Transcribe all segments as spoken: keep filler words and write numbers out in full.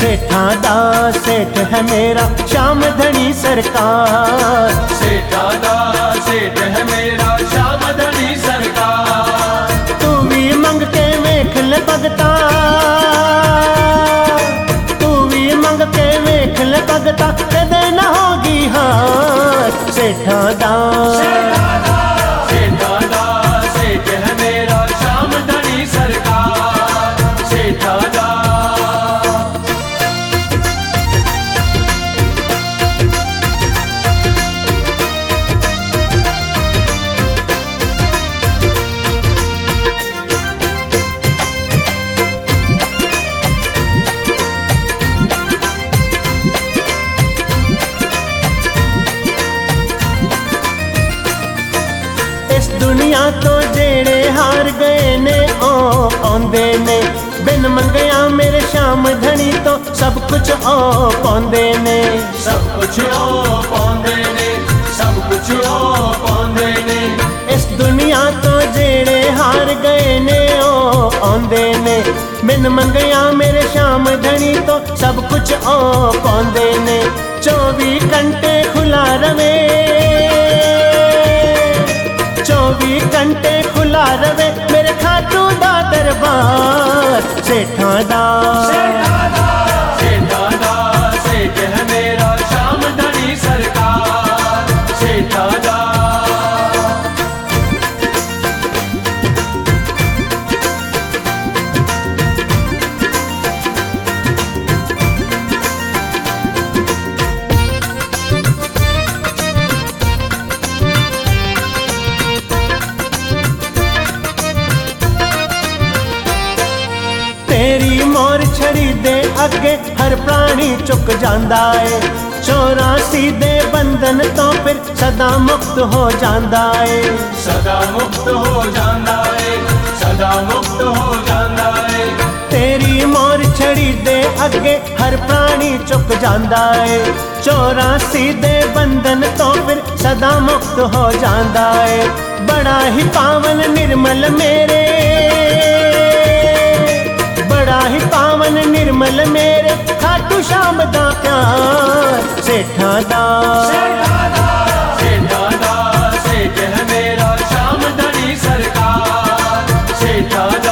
सेठां दा सेठ है मेरा श्याम धनी सरकार। सेठां दा सेठ है मेरा श्याम धनी सरकार। तू भी मंग के वेख ले भगता, तू भी मंग के वेख ले भगता, कदे न होगी हार। सेठां दा सेठां दा सेठ है मेरा श्याम धनी सरकार। सेठां दा इस दुनिया तो जेड़े हार गए ने ओ पांदे ने, बिन मंगया मेरे श्याम धनी तो सब कुछ ओ पांदे ने। सब कुछ ओ पांदे ने, सब कुछ ओ पांदे ने। इस दुनिया तो जेड़े हार गए ने ओ आंदे ने, बिन मंगया मेरे श्याम धनी तो सब कुछ ओ पांदे ने। चौबी घंटे खुला रवे, चौबी घंटे खुला रवे मेरे खाटू दा दरबार। सेठां दा सेठां दा सेठ है मेरा श्याम धनी सरकार। सेठां दा तेरी मोर छड़ी दे अगे हर प्राणी चुक जांदा है। चौरासी दे बंधन तो फिर सदा मुक्त हो जांदा है। सदा मुक्त हो जांदा है, सदा मुक्त हो जांदा है। तेरी मोर छड़ी दे अगे हर प्राणी चुक जांदा है। चौरासी दे बंधन तो फिर सदा मुक्त हो जांदा है। बड़ा ही पावन निर्मल मेरे, बड़ा ही पावन निर्मल मेरे खाटू श्याम दा प्यार। सेठां दा सेठां दा सेठ है मेरा श्याम धनी सरकार। सेठां दा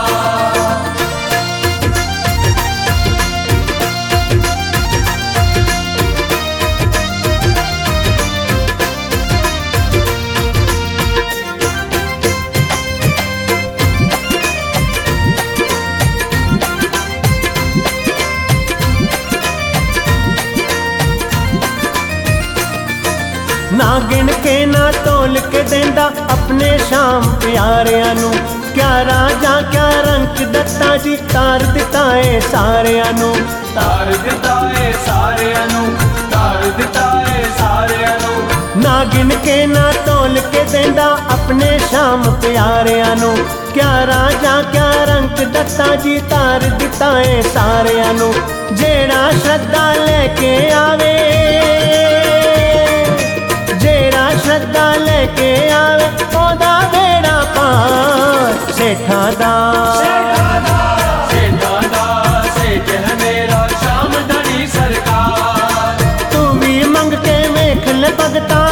ना गिन के ना तोल के देंदा अपने श्याम प्यारिਆਂ ਨੂੰ। क्या राजा क्या रंक दत्ता जी तार दिता है सारिਆਂ ਨੂੰ। तार दिता है सारिਆਂ ਨੂੰ, तार दिता है सारिਆਂ ਨੂੰ। ना गिन के ना तोल के देंदा अपने श्याम प्यारिਆਂ ਨੂੰ। क्या राजा क्या रंक दत्ता जी तार दिता है सारिਆਂ ਨੂੰ। जेड़ा श्रद्धा लेके आवे, जेड़ा श्रद्धा लेके आवे ओदा बेड़ा पार। सेठां दा सेठां दा सेठ है मेरा श्याम धनी सरकार। तू भी मंग के वेख ले भगता,